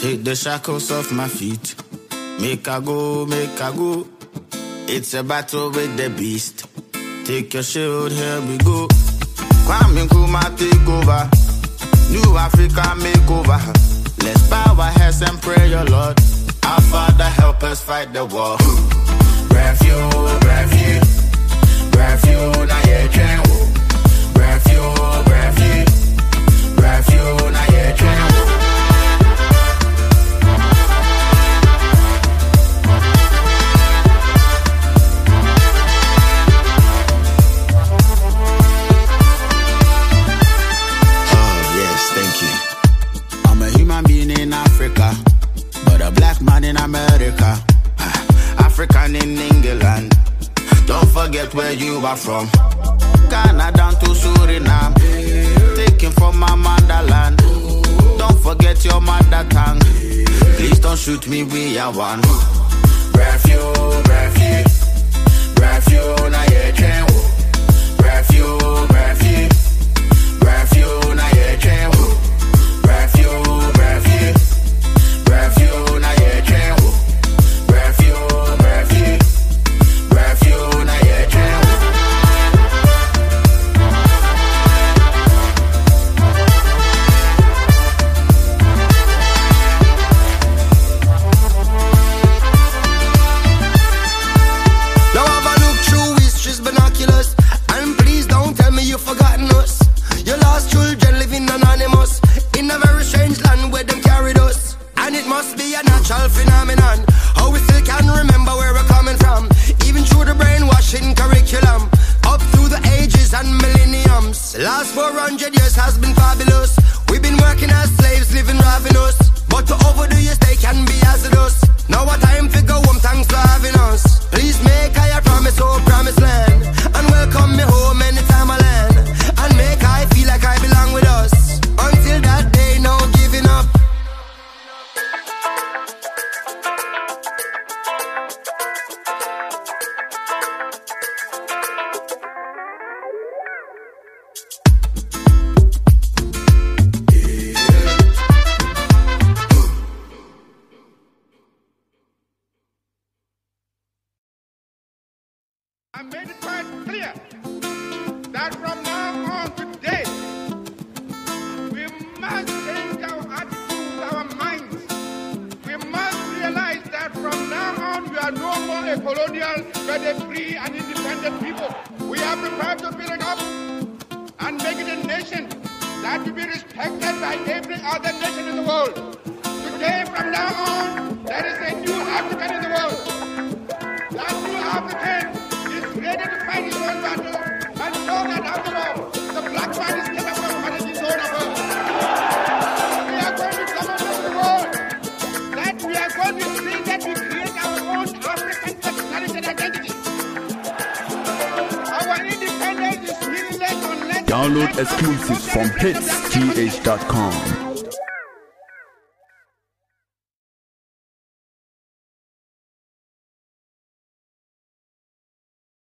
Take the shackles off my feet. Make I go, make I go. It's a battle with the beast. Take your shield, here we go. Kwame Nkrumah take over. New Africa makeover. Let's bow our heads and pray, your Lord. Our Father, help us fight the war. Refuge, refuge, refuge, na ye train. Refuge, refuge, refuge, na ye train. In Africa, but a black man in America, African in England. Don't forget where you are from. Ghana down to Suriname, taken from my motherland. Don't forget your mother tongue. Please don't shoot me, we are one. Refuge, refuge, refuge, na ye train. Refuge, refuge, refuge, na ye train. Refuge, refuge, refuge, na ye train. Refuge, refuge, refuge, na ye train. Now have a look through history's binoculars, and please don't tell me you've forgotten us. Your lost children living anonymous in a very strange land where them carried us. And it must be a natural phenomenon how we still can remember where we're coming from, even through the brainwashing curriculum, up through the ages and millenniums. Last 400 years has been fabulous. We've been working as slaves, living ravenous, but to overdo your stay can be hazardous. Now a time to go home, thanks for having us. Please make I a promise, oh promised land, and welcome me home anytime I land, and make I feel like I belong with us. Until that day, no giving up. I made it quite clear that from now on today, we must change our attitudes, our minds. We must realize that from now on, we are no more a colonial, but a free and independent people. We are prepared to build it up and make it a nation that will be respected by every other nation in the world. Today, from now on, there is a new African in the world. That new African ready to fight his own battle and show that after all, the black man is capable of managing his own affairs. We are going to demonstrate the world that we are going to see that we create our own African personality and identity. Our independence is meaningless unless... Download exclusives from hitsgh.com.